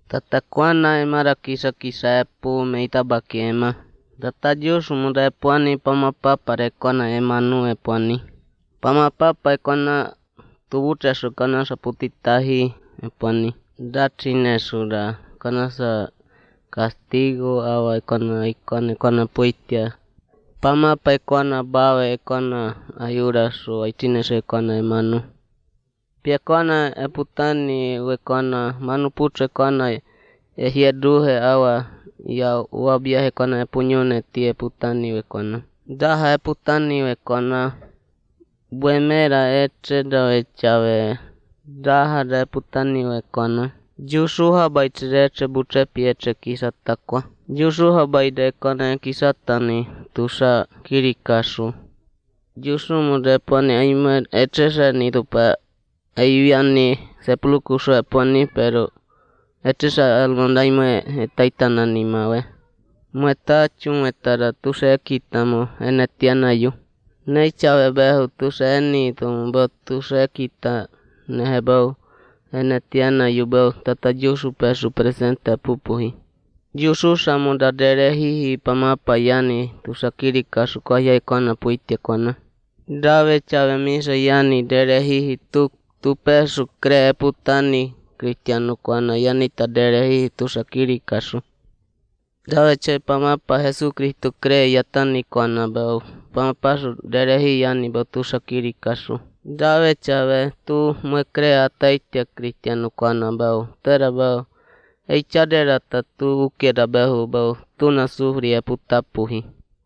Tata kuana emara kisa epu meita baki ema. Tata Dios muda epuani pama papa rekona emanu epuani. Pama papa ekona tubutesu kana sa putitahi epuani. Datrine suda kana sa castigo awa ekona puitia. Pama pa ekona bawe ekona ayuda su aitine se ekona emanu. Piakona eputani wekona manu putre kona ehieduhe awa ya uabia hekona epunyone ti eputani wekona. Daha eputani wekona buemera etreda wechawe. Daha da eputani wekona. Jusuha baitre etre butrepi etre kisatakwa. Jusuha baide ekona kisatani tusa kirikasu. Jusumu depone aimer etresa ni tupa ayuani sepulukusu eponi pero etresa almondaime taitana ni mawe. Muetachu muetara tusa ekitamo enetianayu. Neichawe behu tusa eni tumbo tusa ekita nehebau enetianayu bau tata Jusu pesu presente pupuhi. Jusu samuda derehihi pamapa yani tusa kirikasu kwaya ekona puitia kona. Dawe chawe misa yani derehihi tu pesu kre putani Cristiano kwana yani ta derehihi tusa kirikasu. Dawe che pamapa Jesucristo kre yatani kwana bau. Pamapasu derehi yani bau tusa kirikasu. Dawe chawe tu mue kre ataitia Cristiano kwana bau. Tera bau. Eichadera ta tu ukeda behu bau. Tuna sufri eputapuhi.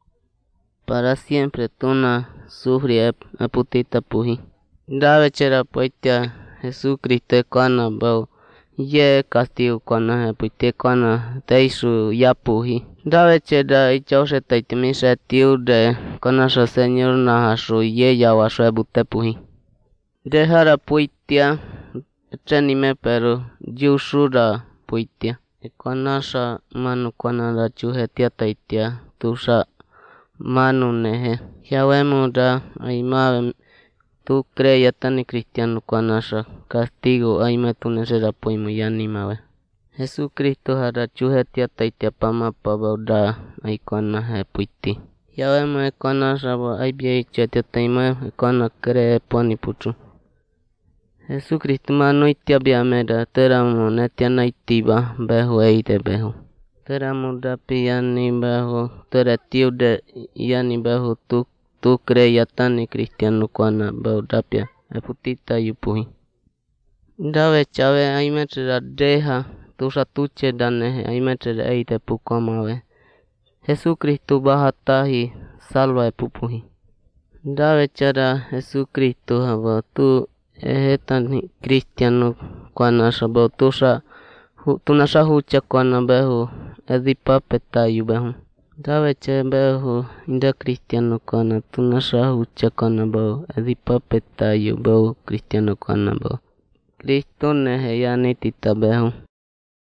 Para siempre tuna sufri eputitapuhi. Dawe chera poitia Jesucristo ekwana bau. Ye castigo kwana epuite kwana teisu yapuhi. Dawe chera ichause taitimisa tiude kwana sa señor nahasu ye yawasu ebutepuhi. Dejara puitia trenime pero Jusura puitia. Ekwana sa manu kwana da chuhetia taitia tusa manu nehe. Yawemu da aimawe tu creya tani Cristiano kwana sa castigo aime tunesera poimu yani mawe. Jesucristo hara chuhetia taitia pamapa bauda aikwana he puiti. Yawemu ekwana sa ba aibia ichatia taima ekwana kre poni putu. Jesucristo manu itia biameda teramu netia naitiba behu eide behu. Teramu dapi yani behu teretiude yani behu tu creya tani Cristiano kwana bau dapia eputita yupuhi. Dawe chawe aimetrera deha tusa tuche danehe aimetrera eide pukwamawe. Jesucristo bahatahi salva epupuhi. Dawe chara Jesucristo haba tu ehetani Cristiano kwana sa bau tusa tunasa hucha kwana behu edipapeta yu behu. Dawe che behu inda Cristiano kwana tunasa hucha kwana bau edipapeta yu bau Cristiano kwana bau. Cristo nehe yani tita behu.